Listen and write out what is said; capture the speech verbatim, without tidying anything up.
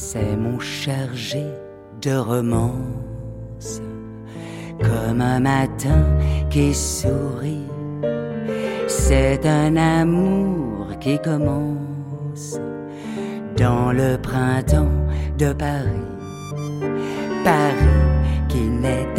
ces mots chargés de romance, comme un matin qui sourit. C'est un amour qui commence dans le printemps de Paris. Paris qui n'est